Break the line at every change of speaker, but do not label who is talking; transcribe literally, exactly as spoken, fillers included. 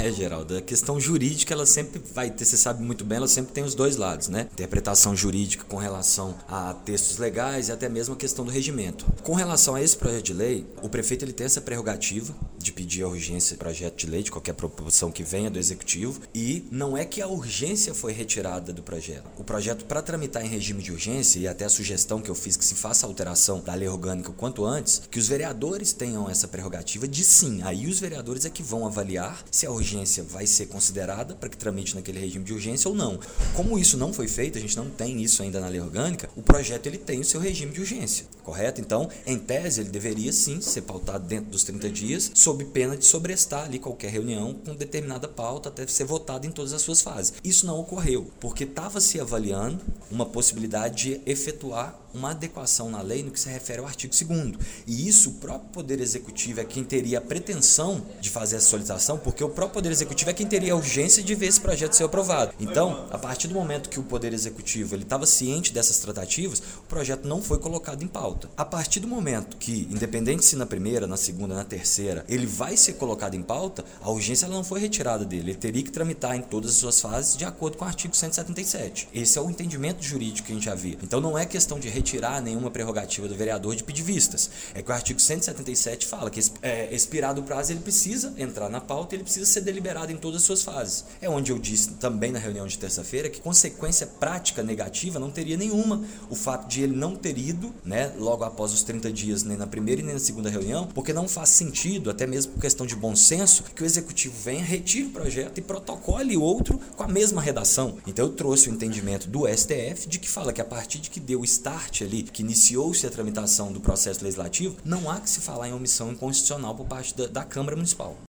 né, Geraldo? A questão jurídica, ela sempre vai ter, você sabe muito bem, ela sempre tem os dois lados, né? Interpretação jurídica com relação a textos legais e até mesmo a questão do regimento. Com relação a esse projeto de lei, o prefeito ele tem essa prerrogativa de pedir a urgência do projeto de lei, de qualquer proposição que venha do executivo, e não é que a urgência foi retirada do projeto. O projeto, para tramitar em regime de urgência, e até a sugestão que eu fiz que se faça a alteração da lei orgânica o quanto antes, que os vereadores tenham essa prerrogativa de sim, aí os vereadores é que vão avaliar se a urgência vai ser considerada para que tramite naquele regime de urgência ou não. Como isso não foi feito, a gente não tem isso ainda na lei orgânica, o projeto ele tem o seu regime de urgência, correto? Então, em tese, ele deveria sim ser pautado dentro dos trinta dias, sob pena de sobrestar ali qualquer reunião com determinada pauta até ser votado em todas as suas fases. Isso não ocorreu, porque estava se avaliando uma possibilidade de efetuar uma adequação na lei no que se refere ao artigo segundo. E isso o próprio Poder Executivo é quem teria a pretensão de fazer essa solicitação, porque o próprio Poder Executivo é quem teria a urgência de ver esse projeto ser aprovado. Então, a partir do momento que o Poder Executivo ele estava ciente dessas tratativas, o projeto não foi colocado em pauta. A partir do momento que, independente se na primeira, na segunda, na terceira, ele vai ser colocado em pauta, a urgência ela não foi retirada dele. Ele teria que tramitar em todas as suas fases de acordo com o artigo cento e setenta e sete. Esse é o entendimento jurídico que a gente havia. Então, não é questão de retirar nenhuma prerrogativa do vereador de pedir vistas. É que o artigo cento e setenta e sete fala que é, expirado o prazo, ele precisa entrar na pauta, ele precisa ser deliberado em todas as suas fases. É onde eu disse também na reunião de terça-feira que consequência prática negativa não teria nenhuma. O fato de ele não ter ido, né, logo após os trinta dias, nem na primeira e nem na segunda reunião, porque não faz sentido, até mesmo por questão de bom senso, que o executivo venha, retire o projeto e protocole outro com a mesma redação. Então eu trouxe o entendimento do S T F de que fala que a partir de que deu o start ali, que iniciou-se a tramitação do processo legislativo, não há que se falar em omissão inconstitucional por parte da, da Câmara Municipal.